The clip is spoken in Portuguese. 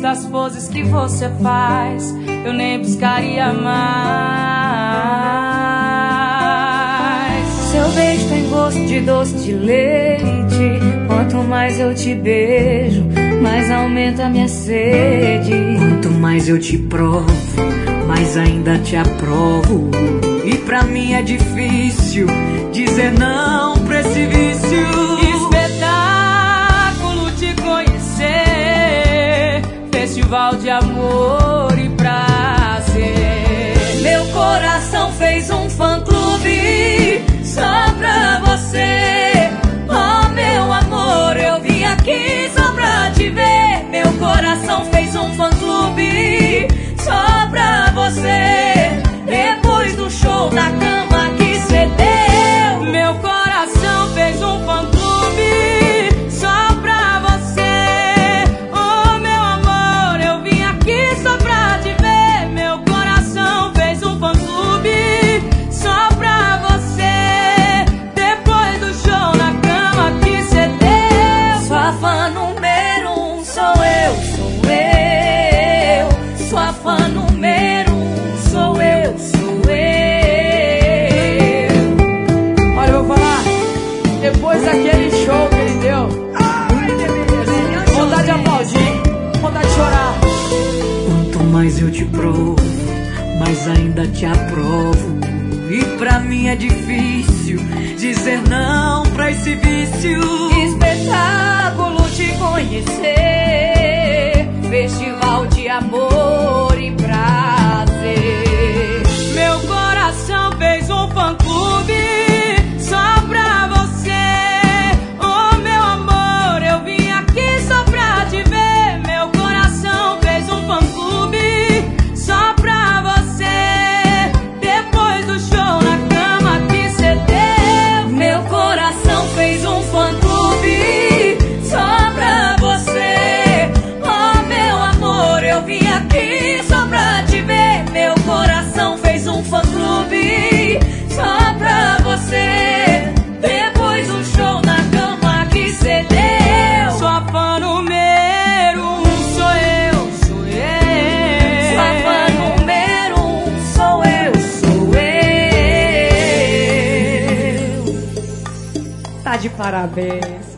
das poses que você faz, eu nem buscaria mais. Seu beijo tem gosto de doce de leite. Quanto mais eu te beijo, mais aumenta a minha sede. Quanto mais eu te provo, mais ainda te aprovo. E pra mim é difícil dizer não pra esse vício. Espetáculo te conhecer, festival de amor e prazer. Meu coração fez um fã-clube só pra você. Oh, meu amor, eu vim aqui só pra te ver. Meu coração fez um fã-clube só pra você. Depois do show da cama que cê deu, meu coração fez um fã-clube só pra você. Oh, meu amor, eu vim aqui só pra te ver. Meu coração fez um fã-clube só pra você. Depois do show na cama que cê deu. Sua fã número 1 sou eu, sou eu. Sua fã número 1 sou eu, sou eu. Olha, eu vou falar, depois daquele show que ele deu, vontade de aplaudir, vontade de chorar. Quanto mais eu te provo, mais ainda te aprovo. E pra mim é difícil dizer não pra esse vício. Espetáculo te conhecer, festival de amor e prazer. Meu coração fez um fã-clube só pra você. Oh, meu amor, eu vim aqui só pra te ver. Meu coração fez um fã-clube só pra você. Depois do show na cama que cê deu, meu coração fez um fã-clube só pra você. Oh, meu amor, eu vim aqui só pra te ver. Meu coração fez um fã-clube só pra você. Depois do show na cama que cê deu, sua fã número 1 sou eu, sou eu. sua fã número 1 sou eu, sou eu. Tá de parabéns.